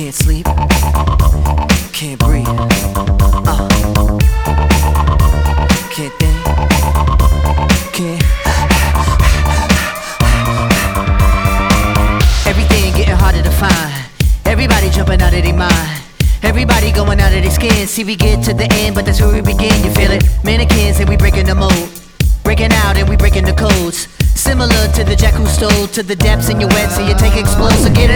Can't sleep, can't breathe, can't think, can't. Everything getting harder to find. Everybody jumping out of their mind. Everybody going out of their skin. See, we get to the end, but that's where we begin. You feel it? Mannequins and we breaking the mold. Breaking out and we breaking the codes. Similar to the jack who stole to the depths in your wet, so you take explode, so get it.